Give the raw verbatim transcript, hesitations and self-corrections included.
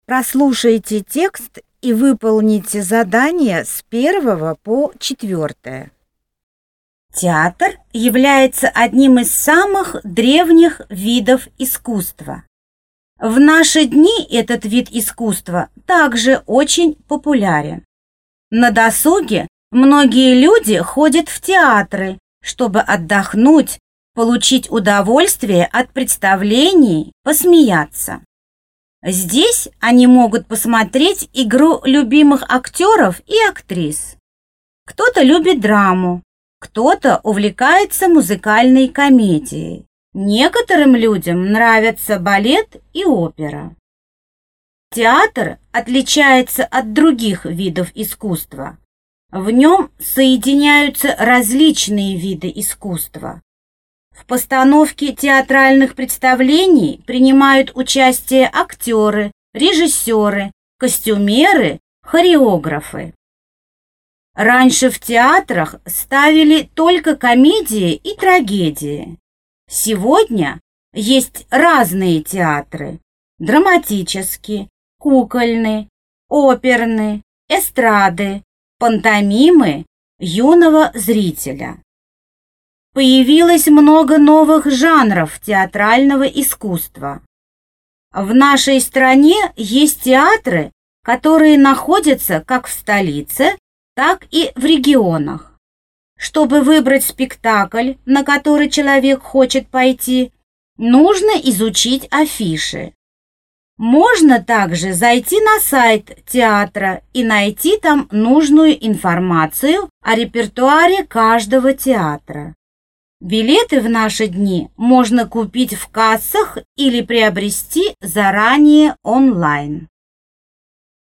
Прослушайте текст и выполните задание с первого по четвертое. Театр является одним из самых древних видов искусства. В наши дни этот вид искусства также очень популярен. На досуге многие люди ходят в театры, чтобы отдохнуть, получить удовольствие от представлений, посмеяться. Здесь они могут посмотреть игру любимых актеров и актрис. Кто-то любит драму, кто-то увлекается музыкальной комедией. Некоторым людям нравятся балет и опера. Театр отличается от других видов искусства. В нем соединяются различные виды искусства. В постановке театральных представлений принимают участие актеры, режиссеры, костюмеры, хореографы. Раньше в театрах ставили только комедии и трагедии. Сегодня есть разные театры: драматические, кукольные, оперные, эстрады, пантомимы юного зрителя. Появилось много новых жанров театрального искусства. В нашей стране есть театры, которые находятся как в столице, так и в регионах. Чтобы выбрать спектакль, на который человек хочет пойти, нужно изучить афиши. Можно также зайти на сайт театра и найти там нужную информацию о репертуаре каждого театра. Билеты в наши дни можно купить в кассах или приобрести заранее онлайн.